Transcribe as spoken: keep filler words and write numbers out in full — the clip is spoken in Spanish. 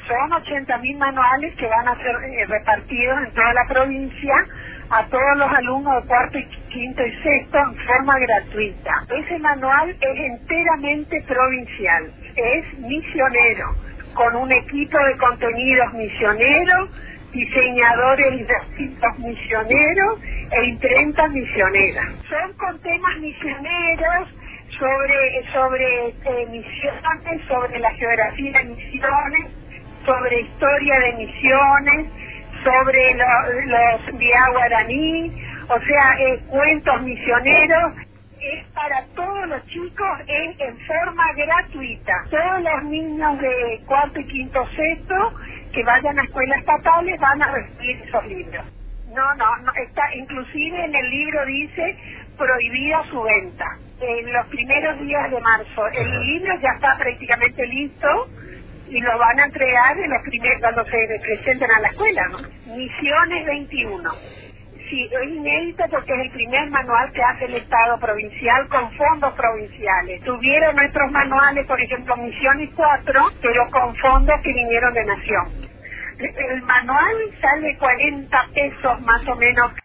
Son ochenta mil manuales que van a ser eh, repartidos en toda la provincia a todos los alumnos de cuarto, y quinto y sexto en forma gratuita. Ese manual es enteramente provincial, es misionero, con un equipo de contenidos misioneros, diseñadores gráficos misioneros e imprentas misioneras. Son con temas misioneros, sobre sobre eh, misiones, sobre la geografía de misiones, sobre historia de misiones, sobre lo, los Biá Guaraní, o sea, eh, cuentos misioneros. Es para todos los chicos, es en forma gratuita. Todos los niños de cuarto y quinto sexto que vayan a escuelas estatales van a recibir esos libros. No, no, no está, inclusive en el libro dice prohibida su venta. En los primeros días de marzo el libro ya está prácticamente listo y lo van a entregar en los primeros, cuando se presenten a la escuela, ¿no? Misiones veintiuno. Sí, es inédito porque es el primer manual que hace el Estado provincial con fondos provinciales. Tuvieron nuestros manuales, por ejemplo, Misiones cuatro, pero con fondos que vinieron de Nación. El manual sale cuarenta pesos más o menos.